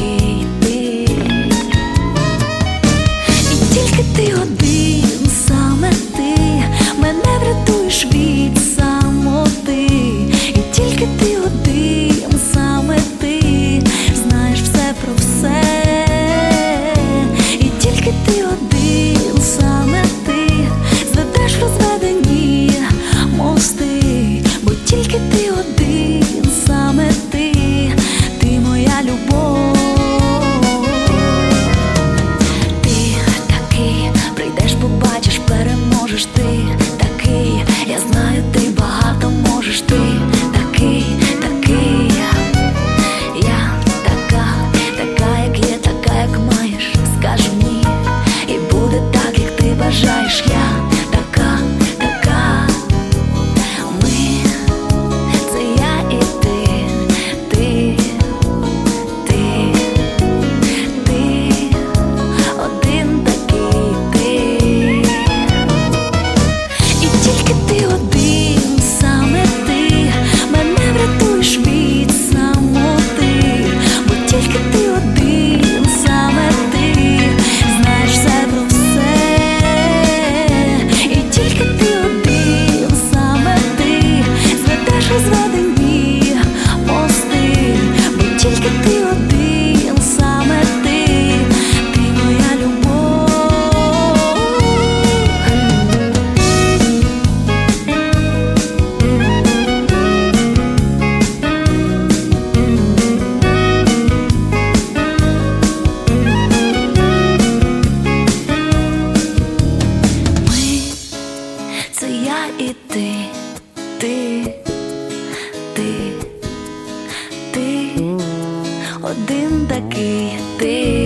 такий ти. І тільки ти один, саме ти, мене врятуєш від самоти. І тільки ти один, саме ти, знаєш все про все. І тільки ти один, саме ти, зведеш розведені мости. Бо тільки ти один, саме ти, ти моя любов. Ти такий, прийдеш, побачиш, переможеш. Ти такий, я знаю, ти багато можеш. Ти такий, такий, я така, така, як є, така, як маєш. Скажи ні, і буде так, як ти бажаєш. Я така, така, ми, це я і ти, ти, ти, ти, один такий ти. І тільки ти один, саме ти, мене врятуєш від самоти. Бо тільки ти один, саме ти, знаєш все про все. І тільки ти один, саме ти, зведеш розведені мости. Бо тільки ти один, саме ти, ти моя любов. Ми, це я і ти, ти, ти, ти, один такий ти.